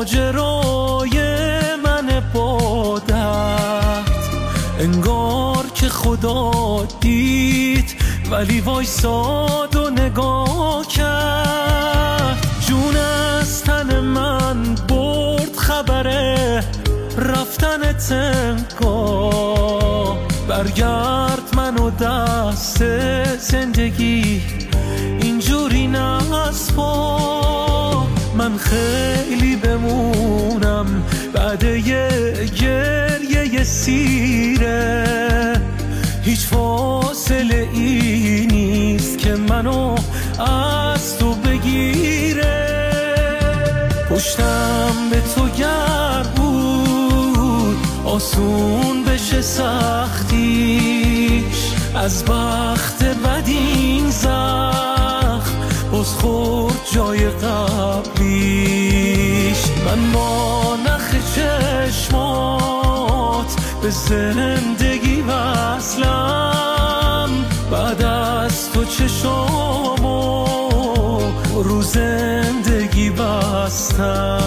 ماجرای من با درد، انگار که خدا دید ولی وایساد و نگاه کرد. جون از تن من برد خبره رفتنت انگار، برگرد منو دست زندگی اینجوری نسپار. من خیلی بمونم بعد یه گریه سیره، هیچ فاصله ای نیست که منو از تو بگیره. پشتم به تو گرم بود آسون بشه سختیش، از بخت بد این زخم باز خورد جای قبلیش. من با نخ چشمات به زندگی وصلم، بعد از تو چشامو رو زندگی بستم.